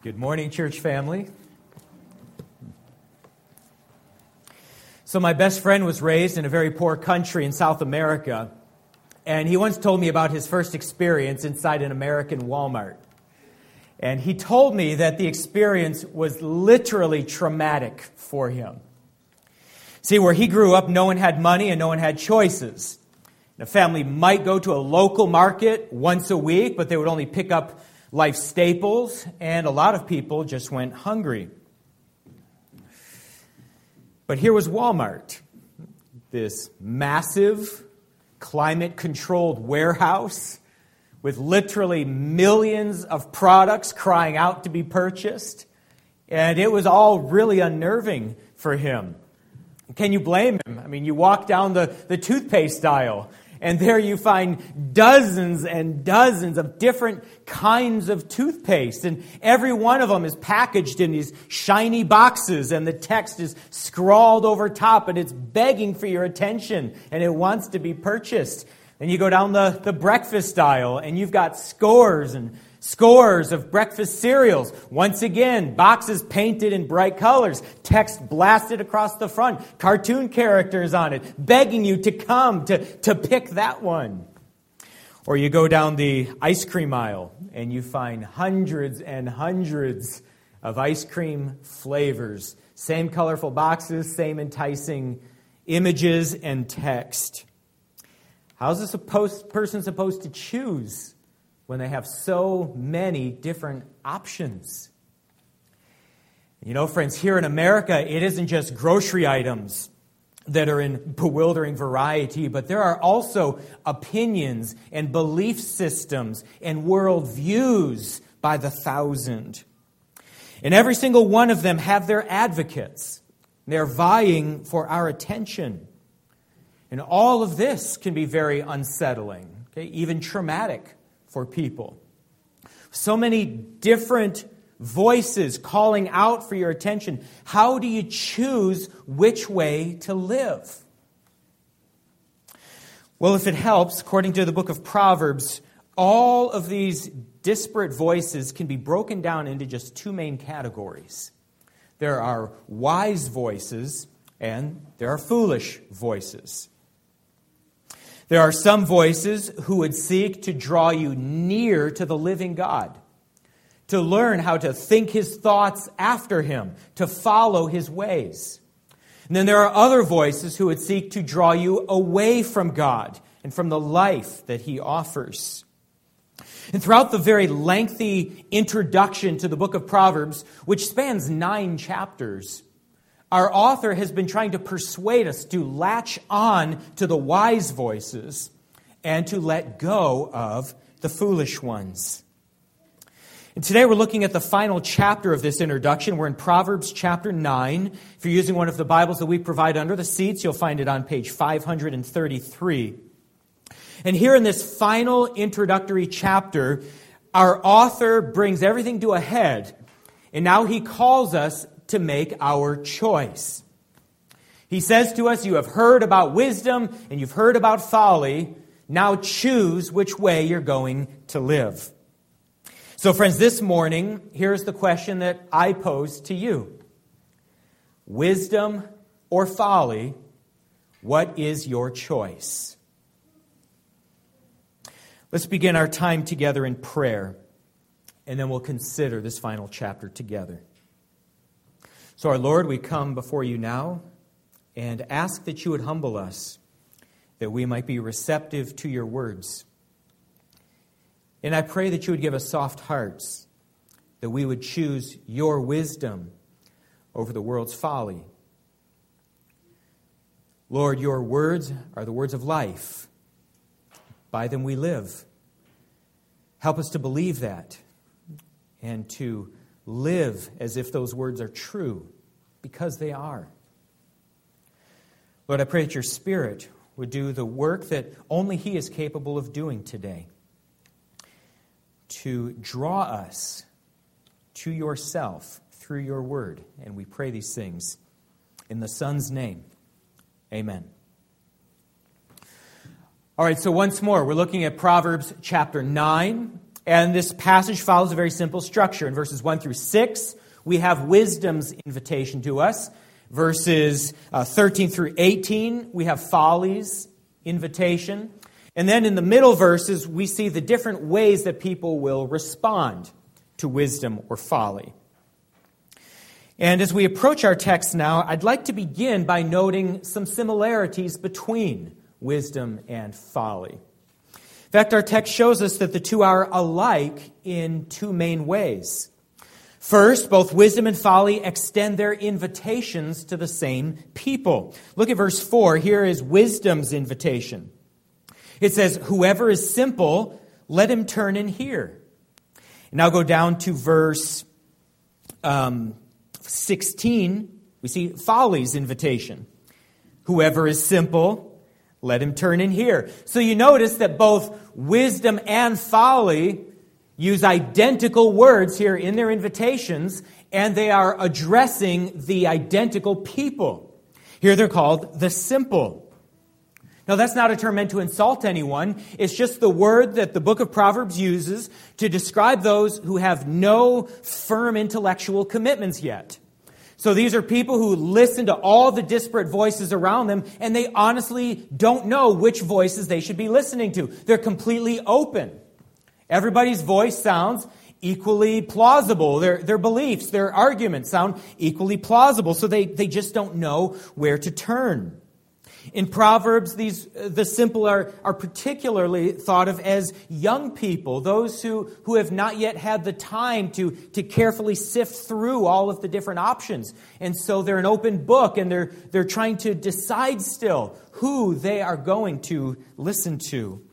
Good morning, church family. So my best friend was raised in a very poor country in South America, and he once told me about his first experience inside an American Walmart. And he told me that the experience was literally traumatic for him. See, where he grew up, no one had money and no one had choices. A family might go to a local market once a week, but they would only pick up life staples, and a lot of people just went hungry. But here was Walmart, this massive, climate-controlled warehouse with literally millions of products crying out to be purchased. And it was all really unnerving for him. Can you blame him? I mean, you walk down the toothpaste aisle, and there you find dozens and dozens of different kinds of toothpaste. And every one of them is packaged in these shiny boxes, and the text is scrawled over top, and it's begging for your attention, and it wants to be purchased. Then you go down the breakfast aisle, and you've got scores and scores of breakfast cereals. Once again, boxes painted in bright colors, text blasted across the front, cartoon characters on it, begging you to come to pick that one. Or you go down the ice cream aisle, and you find hundreds and hundreds of ice cream flavors. Same colorful boxes, same enticing images and text. How's this person supposed to choose when they have so many different options? You know, friends, here in America, it isn't just grocery items that are in bewildering variety, but there are also opinions and belief systems and worldviews by the thousand. And every single one of them have their advocates. They're vying for our attention. And all of this can be very unsettling, okay, even traumatic for people. So many different voices calling out for your attention. How do you choose which way to live? Well, if it helps, according to the book of Proverbs, all of these disparate voices can be broken down into just two main categories. There are wise voices and there are foolish voices. There are some voices who would seek to draw you near to the living God, to learn how to think His thoughts after Him, to follow His ways. And then there are other voices who would seek to draw you away from God and from the life that He offers. And throughout the very lengthy introduction to the book of Proverbs, which spans 9 chapters, our author has been trying to persuade us to latch on to the wise voices and to let go of the foolish ones. And today we're looking at the final chapter of this introduction. We're in Proverbs chapter 9. If you're using one of the Bibles that we provide under the seats, you'll find it on page 533. And here in this final introductory chapter, our author brings everything to a head, and now he calls us to make our choice. He says to us, you have heard about wisdom and you've heard about folly. Now choose which way you're going to live. So friends, this morning, here's the question that I pose to you. Wisdom or folly, what is your choice? Let's begin our time together in prayer, and then we'll consider this final chapter together. So our Lord, we come before you now and ask that you would humble us, that we might be receptive to your words. And I pray that you would give us soft hearts, that we would choose your wisdom over the world's folly. Lord, your words are the words of life. By them we live. Help us to believe that and to live as if those words are true, because they are. Lord, I pray that your Spirit would do the work that only He is capable of doing today, to draw us to yourself through your word. And we pray these things in the Son's name. Amen. All right, so once more, we're looking at Proverbs chapter 9. And this passage follows a very simple structure. In verses 1 through 6, we have wisdom's invitation to us. Verses 13 through 18, we have folly's invitation. And then in the middle verses, we see the different ways that people will respond to wisdom or folly. And as we approach our text now, I'd like to begin by noting some similarities between wisdom and folly. In fact, our text shows us that the two are alike in two main ways. First, both wisdom and folly extend their invitations to the same people. Look at verse 4. Here is wisdom's invitation. It says, "Whoever is simple, let him turn and hear." And now go down to verse 16. We see folly's invitation. "Whoever is simple, let him turn and hear." So you notice that both wisdom and folly use identical words here in their invitations, and they are addressing the identical people. Here they're called the simple. Now, that's not a term meant to insult anyone. It's just the word that the book of Proverbs uses to describe those who have no firm intellectual commitments yet. So these are people who listen to all the disparate voices around them, and they honestly don't know which voices they should be listening to. They're completely open. Everybody's voice sounds equally plausible. Their beliefs, their arguments sound equally plausible, so they just don't know where to turn. In Proverbs, the simple are particularly thought of as young people, those who have not yet had the time to carefully sift through all of the different options. And so they're an open book, and they're trying to decide still who they are going to listen to.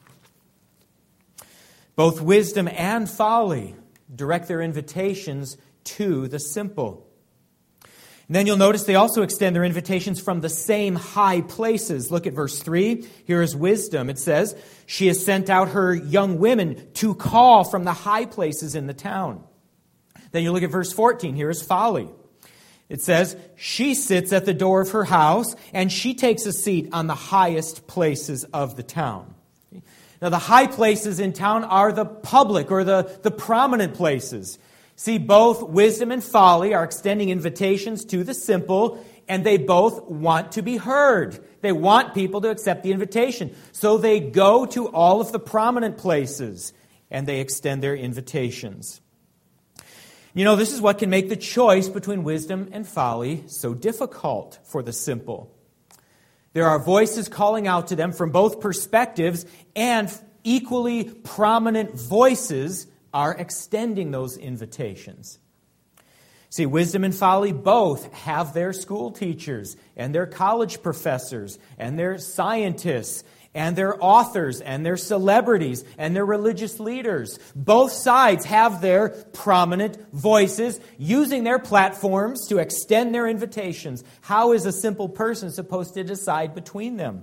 Both wisdom and folly direct their invitations to the simple. And then you'll notice they also extend their invitations from the same high places. Look at verse 3. Here is wisdom. It says, "She has sent out her young women to call from the high places in the town." Then you look at verse 14. Here is folly. It says, "She sits at the door of her house, and she takes a seat on the highest places of the town." Now, the high places in town are the public or the prominent places. See, both wisdom and folly are extending invitations to the simple, and they both want to be heard. They want people to accept the invitation. So they go to all of the prominent places, and they extend their invitations. You know, this is what can make the choice between wisdom and folly so difficult for the simple. There are voices calling out to them from both perspectives, and equally prominent voices are extending those invitations. See, wisdom and folly both have their school teachers and their college professors and their scientists and their authors and their celebrities and their religious leaders. Both sides have their prominent voices using their platforms to extend their invitations. How is a simple person supposed to decide between them?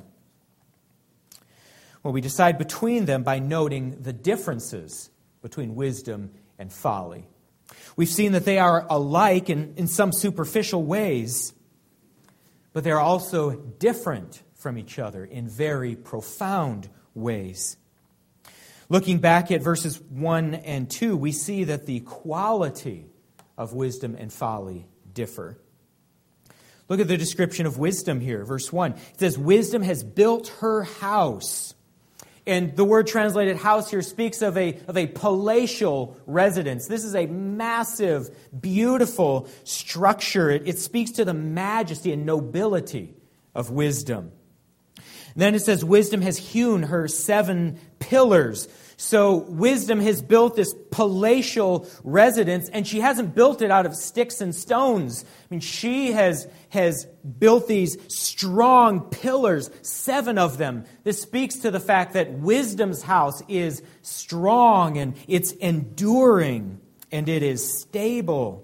Well, we decide between them by noting the differences between wisdom and folly. We've seen that they are alike in some superficial ways, but they're also different from each other in very profound ways. Looking back at verses 1 and 2, we see that the quality of wisdom and folly differ. Look at the description of wisdom here, verse 1. It says, "Wisdom has built her house." And the word translated house here speaks of a palatial residence. This is a massive, beautiful structure. It speaks to the majesty and nobility of wisdom. And then it says, "Wisdom has hewn her 7 pillars." So wisdom has built this palatial residence, and she hasn't built it out of sticks and stones. I mean, she has built these strong pillars, 7 of them. This speaks to the fact that wisdom's house is strong, and it's enduring, and it is stable.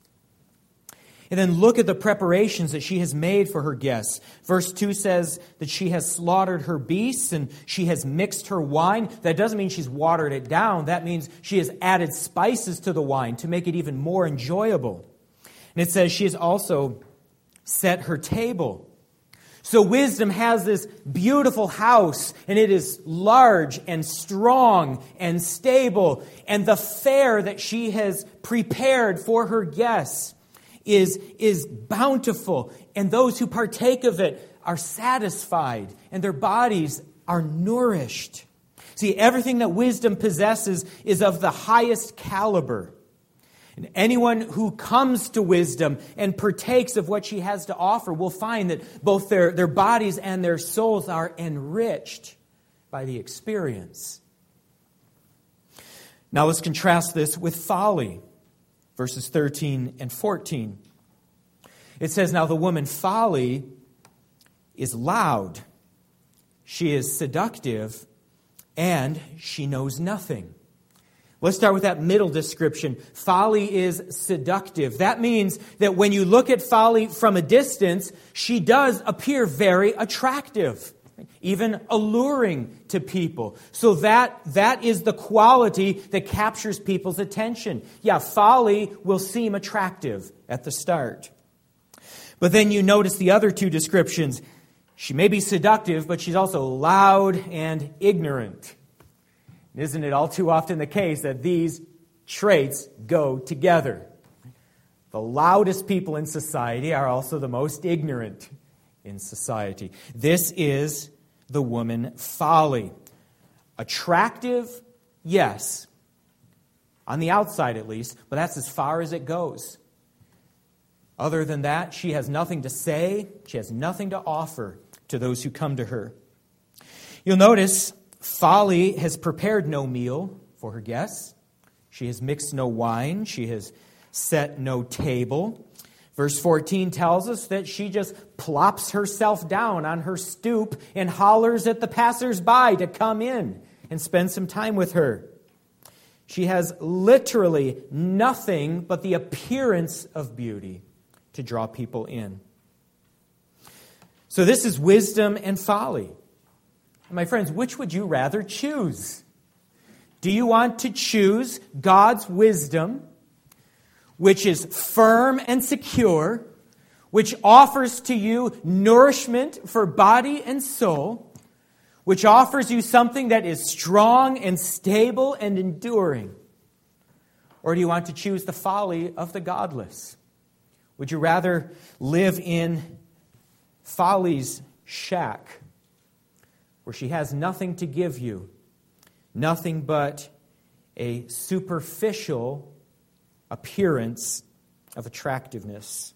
And then look at the preparations that she has made for her guests. Verse 2 says that she has slaughtered her beasts and she has mixed her wine. That doesn't mean she's watered it down. That means she has added spices to the wine to make it even more enjoyable. And it says she has also set her table. So wisdom has this beautiful house, and it is large and strong and stable. And the fare that she has prepared for her guests is bountiful. And those who partake of it are satisfied, and their bodies are nourished. See, everything that wisdom possesses is of the highest caliber. And anyone who comes to wisdom and partakes of what she has to offer will find that both their bodies and their souls are enriched by the experience. Now let's contrast this with folly, verses 13 and 14. It says, "Now the woman folly is loud, she is seductive, and she knows nothing." Let's start with that middle description. Folly is seductive. That means that when you look at folly from a distance, she does appear very attractive, even alluring to people. So that is the quality that captures people's attention. Yeah, folly will seem attractive at the start. But then you notice the other two descriptions. She may be seductive, but she's also loud and ignorant. Isn't it all too often the case that these traits go together? The loudest people in society are also the most ignorant in society. This is the woman folly. Attractive, yes. On the outside at least, but that's as far as it goes. Other than that, she has nothing to say. She has nothing to offer to those who come to her. You'll notice folly has prepared no meal for her guests. She has mixed no wine. She has set no table. Verse 14 tells us that she just plops herself down on her stoop and hollers at the passers-by to come in and spend some time with her. She has literally nothing but the appearance of beauty to draw people in. So this is wisdom and folly. My friends, which would you rather choose? Do you want to choose God's wisdom, which is firm and secure, which offers to you nourishment for body and soul, which offers you something that is strong and stable and enduring? Or do you want to choose the folly of the godless? Would you rather live in folly's shack, where she has nothing to give you, nothing but a superficial appearance of attractiveness?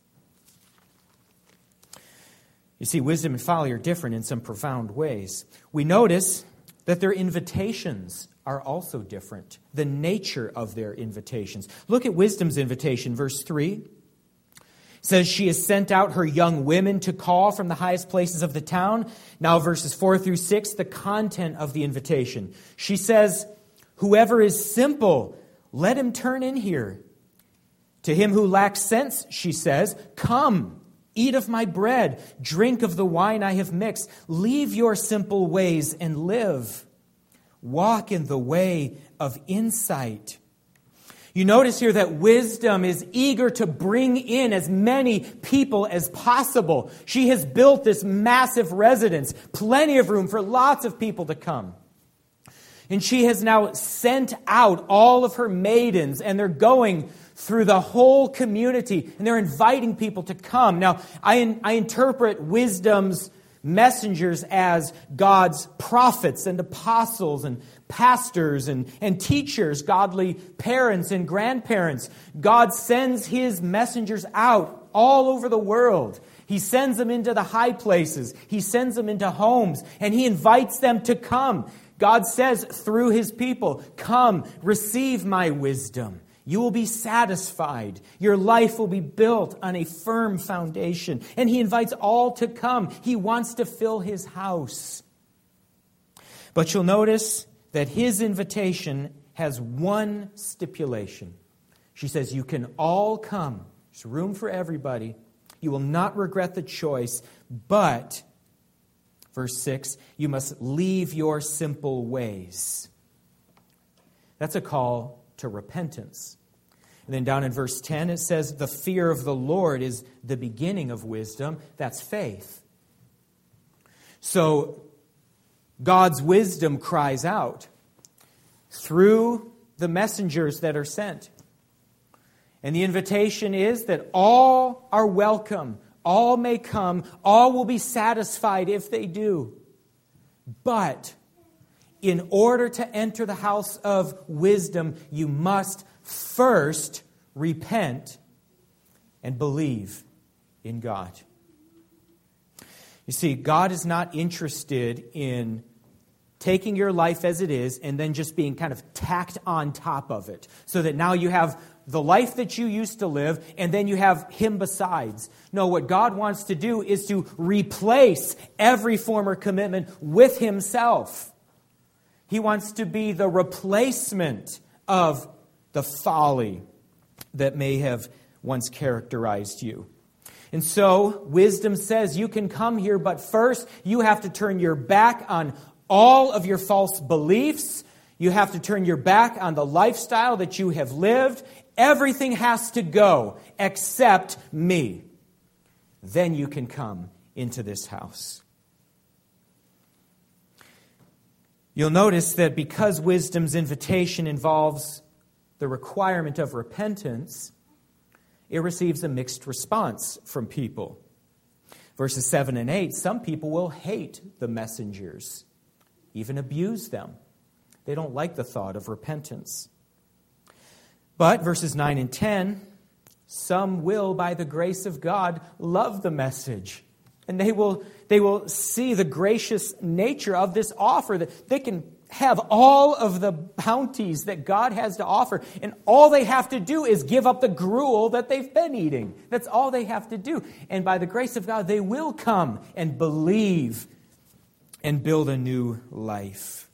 You see, wisdom and folly are different in some profound ways. We notice that their invitations are also different, the nature of their invitations. Look at wisdom's invitation, verse 3. It says she has sent out her young women to call from the highest places of the town. Now verses 4 through 6, the content of the invitation. She says, "Whoever is simple, let him turn in here. To him who lacks sense," she says, "come, eat of my bread, drink of the wine I have mixed. Leave your simple ways and live. Walk in the way of insight." You notice here that wisdom is eager to bring in as many people as possible. She has built this massive residence, plenty of room for lots of people to come. And she has now sent out all of her maidens, and they're going through the whole community, and they're inviting people to come. Now, I interpret wisdom's messengers as God's prophets and apostles and pastors and teachers, godly parents and grandparents. God sends His messengers out all over the world. He sends them into the high places. He sends them into homes, and He invites them to come. God says through His people, "Come, receive my wisdom. You will be satisfied. Your life will be built on a firm foundation." And He invites all to come. He wants to fill His house. But you'll notice that His invitation has one stipulation. She says, "You can all come. There's room for everybody. You will not regret the choice, but," verse 6, "you must leave your simple ways." That's a call to repentance. And then down in verse 10, it says, "The fear of the Lord is the beginning of wisdom." That's faith. So God's wisdom cries out through the messengers that are sent. And the invitation is that all are welcome. All may come. All will be satisfied if they do. But in order to enter the house of wisdom, you must first repent and believe in God. You see, God is not interested in taking your life as it is and then just being kind of tacked on top of it, so that now you have the life that you used to live and then you have Him besides. No, what God wants to do is to replace every former commitment with Himself. He wants to be the replacement of the folly that may have once characterized you. And so, wisdom says you can come here, but first you have to turn your back on all of your false beliefs. You have to turn your back on the lifestyle that you have lived. Everything has to go except me. Then you can come into this house. You'll notice that because wisdom's invitation involves the requirement of repentance, it receives a mixed response from people. Verses 7 and 8, some people will hate the messengers, even abuse them. They don't like the thought of repentance. But verses 9 and 10, some will, by the grace of God, love the message. And they will see the gracious nature of this offer, that they can have all of the bounties that God has to offer. And all they have to do is give up the gruel that they've been eating. That's all they have to do. And by the grace of God, they will come and believe and build a new life.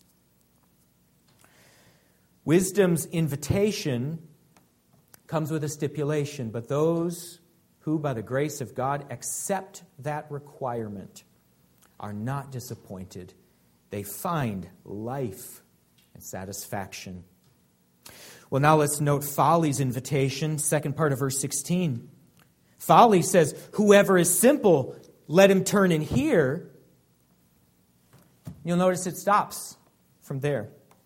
Wisdom's invitation comes with a stipulation, but those who, by the grace of God, accept that requirement are not disappointed. They find life and satisfaction. Well, now let's note folly's invitation, second part of verse 16. Folly says, whoever is simple, let him turn and hear. You'll notice it stops from there.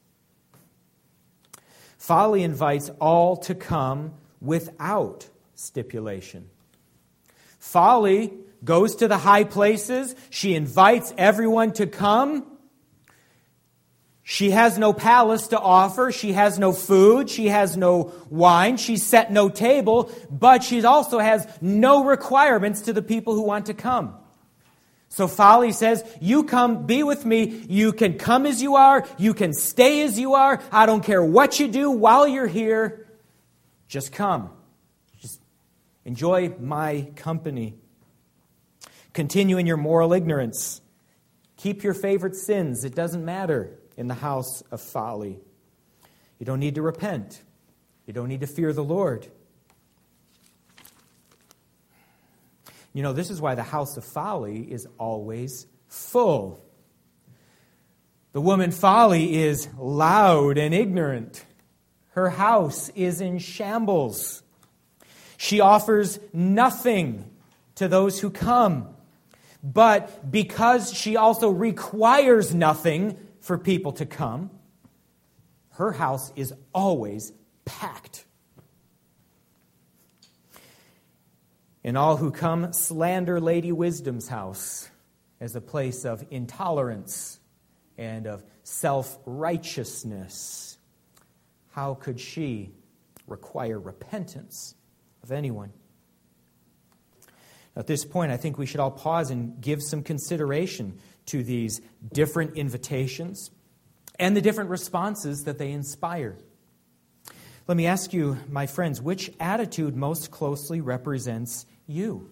Folly invites all to come without stipulation. Folly goes to the high places. She invites everyone to come. She has no palace to offer. She has no food. She has no wine. She set no table. But she also has no requirements to the people who want to come. So folly says, you come, be with me. You can come as you are. You can stay as you are. I don't care what you do while you're here. Just come. Just enjoy my company. Continue in your moral ignorance. Keep your favorite sins. It doesn't matter in the house of folly. You don't need to repent. You don't need to fear the Lord. You know, this is why the house of folly is always full. The woman folly is loud and ignorant. Her house is in shambles. She offers nothing to those who come. But because she also requires nothing for people to come, her house is always packed. And all who come slander Lady Wisdom's house as a place of intolerance and of self-righteousness. How could she require repentance of anyone? At this point, I think we should all pause and give some consideration to these different invitations and the different responses that they inspire. Let me ask you, my friends, which attitude most closely represents you?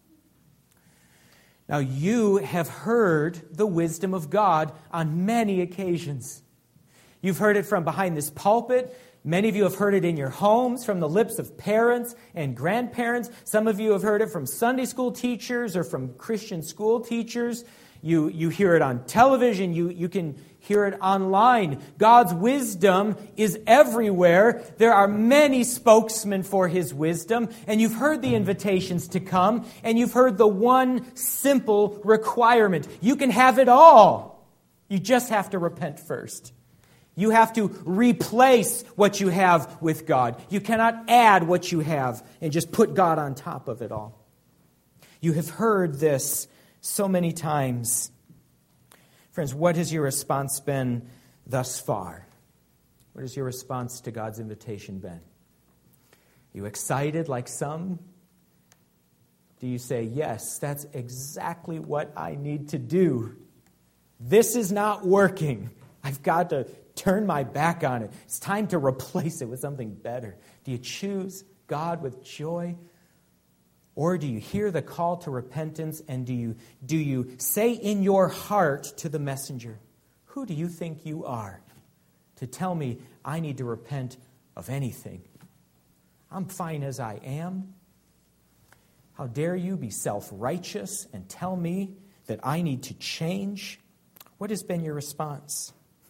Now, you have heard the wisdom of God on many occasions. You've heard it from behind this pulpit. Many of you have heard it in your homes from the lips of parents and grandparents. Some of you have heard it from Sunday school teachers or from Christian school teachers. You hear it on television. You can hear it online. God's wisdom is everywhere. There are many spokesmen for His wisdom, and you've heard the invitations to come, and you've heard the one simple requirement. You can have it all. You just have to repent first. You have to replace what you have with God. You cannot add what you have and just put God on top of it all. You have heard this so many times. Friends, what has your response been thus far? What has your response to God's invitation been? Are you excited like some? Do you say, yes, that's exactly what I need to do? This is not working. I've got to turn my back on it. It's time to replace it with something better. Do you choose God with joy? Or do you hear the call to repentance and do you say in your heart to the messenger, who do you think you are to tell me I need to repent of anything? I'm fine as I am. How dare you be self-righteous and tell me that I need to change? What has been your response?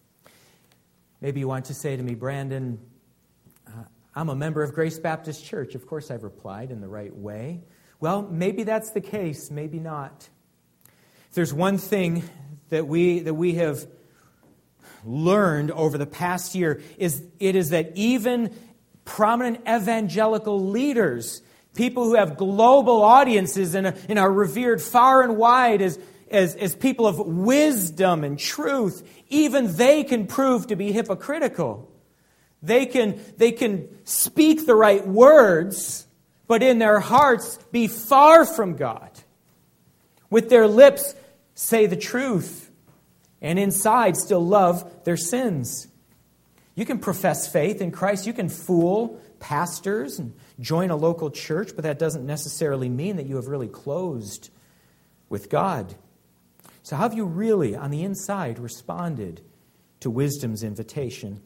Maybe you want to say to me, Brandon, I'm a member of Grace Baptist Church. Of course I've replied in the right way. Well, maybe that's the case, maybe not. If there's one thing that we have learned over the past year, is that even prominent evangelical leaders, people who have global audiences and are revered far and wide as people of wisdom and truth, even they can prove to be hypocritical. They can speak the right words, but in their hearts be far from God. With their lips say the truth, and inside still love their sins. You can profess faith in Christ. You can fool pastors and join a local church, but that doesn't necessarily mean that you have really closed with God. So how have you really, on the inside, responded to wisdom's invitation?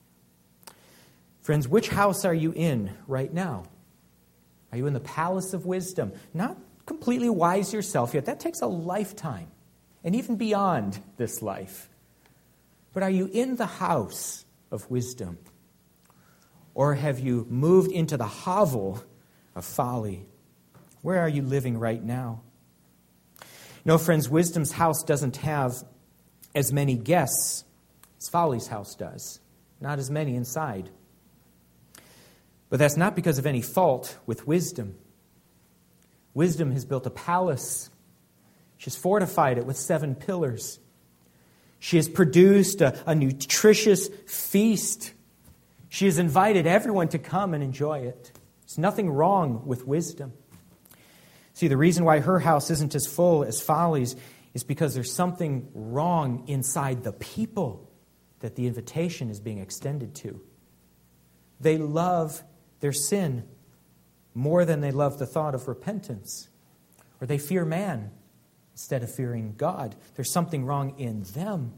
Friends, which house are you in right now? Are you in the palace of wisdom? Not completely wise yourself yet. That takes a lifetime, and even beyond this life. But are you in the house of wisdom? Or have you moved into the hovel of folly? Where are you living right now? No, friends, wisdom's house doesn't have as many guests as folly's house does. Not as many inside. But that's not because of any fault with wisdom. Wisdom has built a palace. She's fortified it with 7 pillars. She has produced a nutritious feast. She has invited everyone to come and enjoy it. There's nothing wrong with wisdom. See, the reason why her house isn't as full as folly's is because there's something wrong inside the people that the invitation is being extended to. They love their sin more than they love the thought of repentance. Or they fear man instead of fearing God. There's something wrong in them.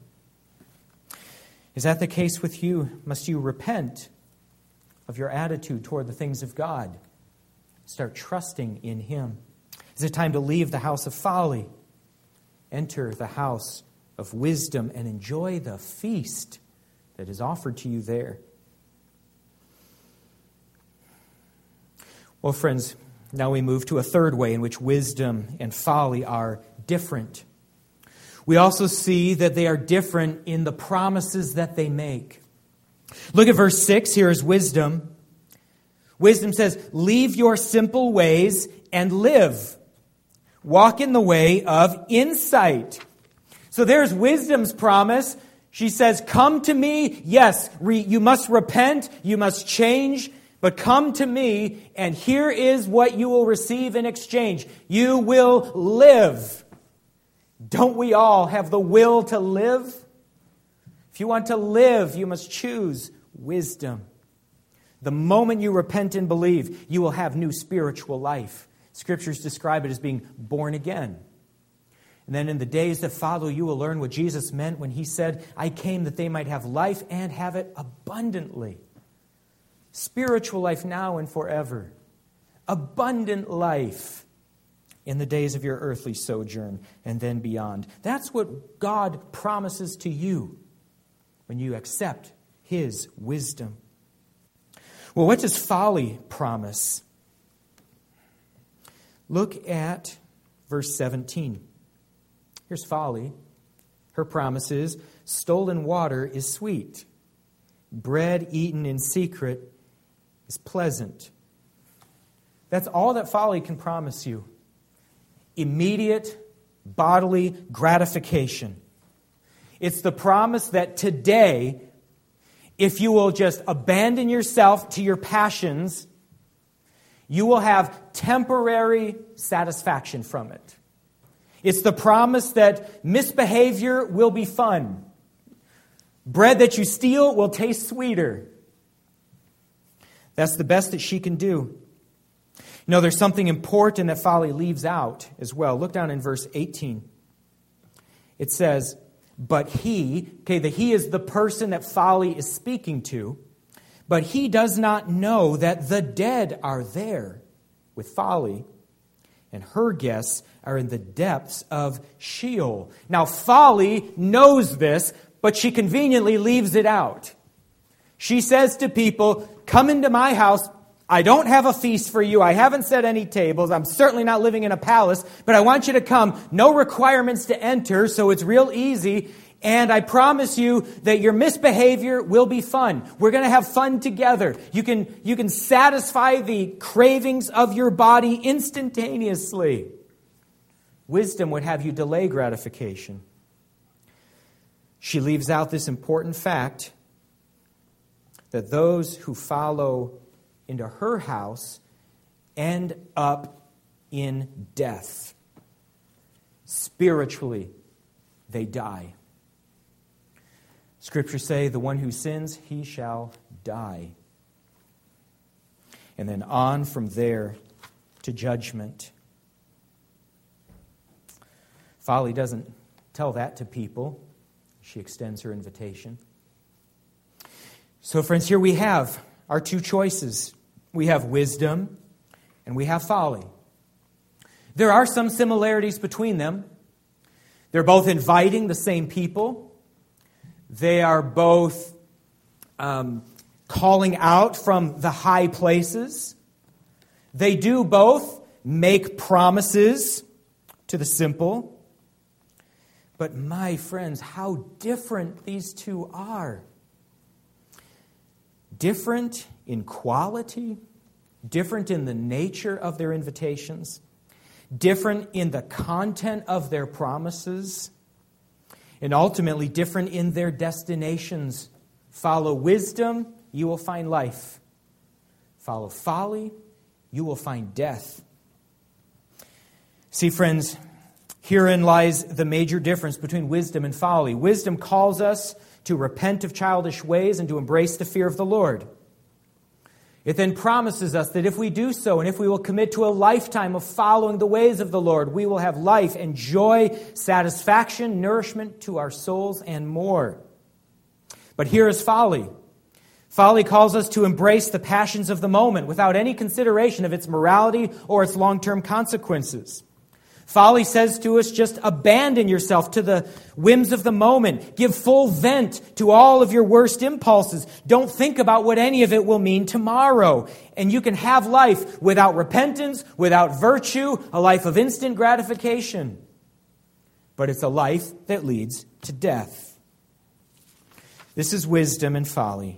Is that the case with you? Must you repent of your attitude toward the things of God? Start trusting in Him. Is it time to leave the house of folly? Enter the house of wisdom and enjoy the feast that is offered to you there. Well, friends, now we move to a third way in which wisdom and folly are different. We also see that they are different in the promises that they make. Look at verse 6. Here is wisdom. Wisdom says, leave your simple ways and live. Walk in the way of insight. So there's wisdom's promise. She says, come to me. Yes, you must repent. You must change. But come to me, and here is what you will receive in exchange. You will live. Don't we all have the will to live? If you want to live, you must choose wisdom. The moment you repent and believe, you will have new spiritual life. Scriptures describe it as being born again. And then in the days that follow, you will learn what Jesus meant when He said, I came that they might have life and have it abundantly. Spiritual life now and forever. Abundant life in the days of your earthly sojourn and then beyond. That's what God promises to you when you accept His wisdom. Well, what does folly promise? Look at verse 17. Here's folly. Her promise is, stolen water is sweet. Bread eaten in secret is pleasant. That's all that folly can promise you. Immediate bodily gratification. It's the promise that today, if you will just abandon yourself to your passions, you will have temporary satisfaction from it. It's the promise that misbehavior will be fun. Bread that you steal will taste sweeter. That's the best that she can do. You know, there's something important that folly leaves out as well. Look down in verse 18. It says, but he, the he is the person that folly is speaking to, but he does not know that the dead are there with folly, and her guests are in the depths of Sheol. Now, folly knows this, but she conveniently leaves it out. She says to people, come into my house. I don't have a feast for you. I haven't set any tables. I'm certainly not living in a palace, but I want you to come. No requirements to enter, so it's real easy. And I promise you that your misbehavior will be fun. We're going to have fun together. You can satisfy the cravings of your body instantaneously. Wisdom would have you delay gratification. She leaves out this important fact that those who follow into her house end up in death. Spiritually, they die. Scriptures say, the one who sins, he shall die. And then on from there to judgment. Folly doesn't tell that to people. She extends her invitation. So, friends, here we have our two choices. We have wisdom and we have folly. There are some similarities between them. They're both inviting the same people. They are both calling out from the high places. They do both make promises to the simple. But my friends, how different these two are. Different in quality, different in the nature of their invitations, different in the content of their promises, and ultimately different in their destinations. Follow wisdom, you will find life. Follow folly, you will find death. See, friends, herein lies the major difference between wisdom and folly. Wisdom calls us to repent of childish ways and to embrace the fear of the Lord. It then promises us that if we do so, and if we will commit to a lifetime of following the ways of the Lord, we will have life and joy, satisfaction, nourishment to our souls, and more. But here is folly. Folly calls us to embrace the passions of the moment without any consideration of its morality or its long-term consequences. Folly says to us, just abandon yourself to the whims of the moment. Give full vent to all of your worst impulses. Don't think about what any of it will mean tomorrow. And you can have life without repentance, without virtue, a life of instant gratification. But it's a life that leads to death. This is wisdom and folly.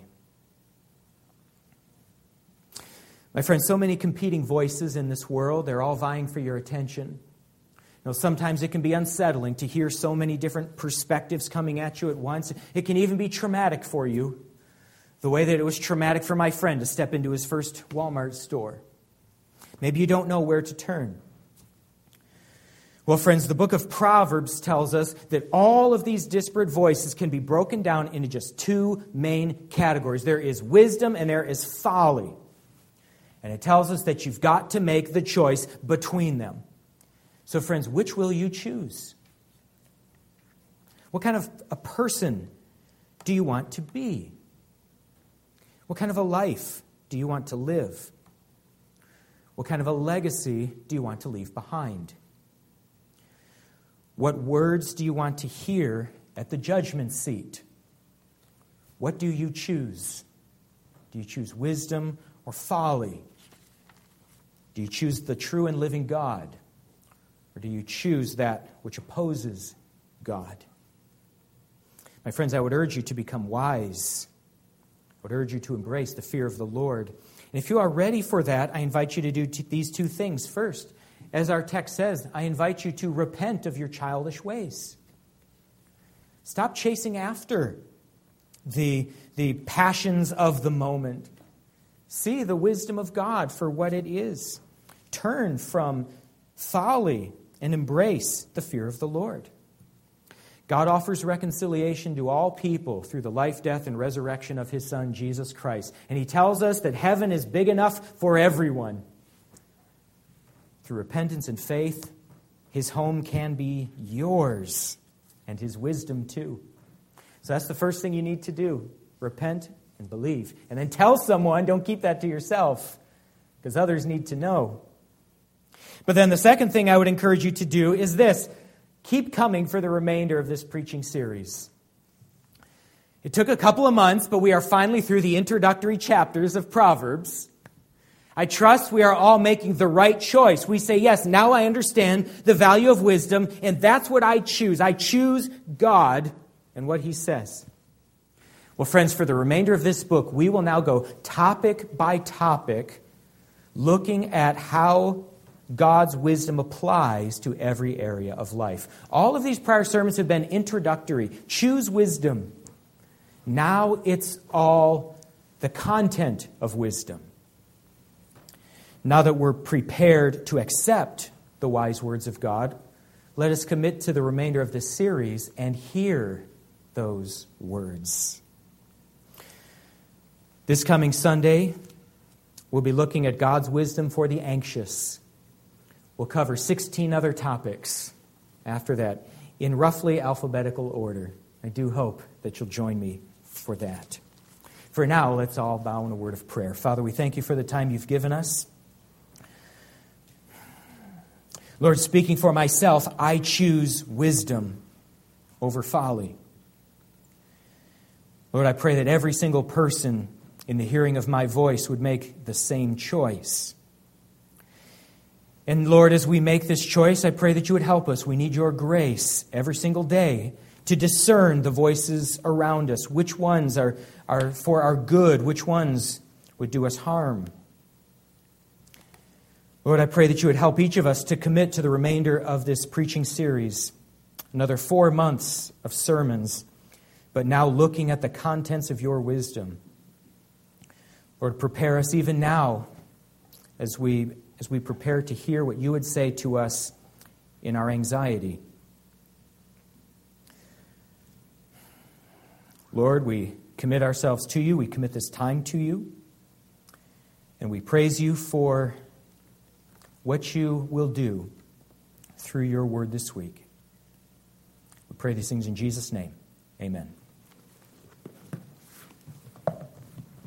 My friends, so many competing voices in this world. They're all vying for your attention. You know, sometimes it can be unsettling to hear so many different perspectives coming at you at once. It can even be traumatic for you, the way that it was traumatic for my friend to step into his first Walmart store. Maybe you don't know where to turn. Well, friends, the book of Proverbs tells us that all of these disparate voices can be broken down into just two main categories. There is wisdom and there is folly. And it tells us that you've got to make the choice between them. So, friends, which will you choose? What kind of a person do you want to be? What kind of a life do you want to live? What kind of a legacy do you want to leave behind? What words do you want to hear at the judgment seat? What do you choose? Do you choose wisdom or folly? Do you choose the true and living God? Or do you choose that which opposes God? My friends, I would urge you to become wise. I would urge you to embrace the fear of the Lord. And if you are ready for that, I invite you to do these two things. First, as our text says, I invite you to repent of your childish ways. Stop chasing after the passions of the moment. See the wisdom of God for what it is. Turn from folly and embrace the fear of the Lord. God offers reconciliation to all people through the life, death, and resurrection of His Son, Jesus Christ. And He tells us that heaven is big enough for everyone. Through repentance and faith, His home can be yours, and His wisdom too. So that's the first thing you need to do. Repent and believe. And then tell someone, don't keep that to yourself, because others need to know. But then the second thing I would encourage you to do is this. Keep coming for the remainder of this preaching series. It took a couple of months, but we are finally through the introductory chapters of Proverbs. I trust we are all making the right choice. We say, yes, now I understand the value of wisdom, and that's what I choose. I choose God and what He says. Well, friends, for the remainder of this book, we will now go topic by topic, looking at how God's wisdom applies to every area of life. All of these prior sermons have been introductory. Choose wisdom. Now it's all the content of wisdom. Now that we're prepared to accept the wise words of God, let us commit to the remainder of this series and hear those words. This coming Sunday, we'll be looking at God's wisdom for the anxious. We'll cover 16 other topics after that in roughly alphabetical order. I do hope that you'll join me for that. For now, let's all bow in a word of prayer. Father, we thank You for the time You've given us. Lord, speaking for myself, I choose wisdom over folly. Lord, I pray that every single person in the hearing of my voice would make the same choice. And Lord, as we make this choice, I pray that You would help us. We need Your grace every single day to discern the voices around us. Which ones are for our good? Which ones would do us harm? Lord, I pray that You would help each of us to commit to the remainder of this preaching series. Another 4 months of sermons, but now looking at the contents of Your wisdom. Lord, prepare us even now as we prepare to hear what You would say to us in our anxiety. Lord, we commit ourselves to You. We commit this time to You. And we praise You for what You will do through Your word this week. We pray these things in Jesus' name. Amen.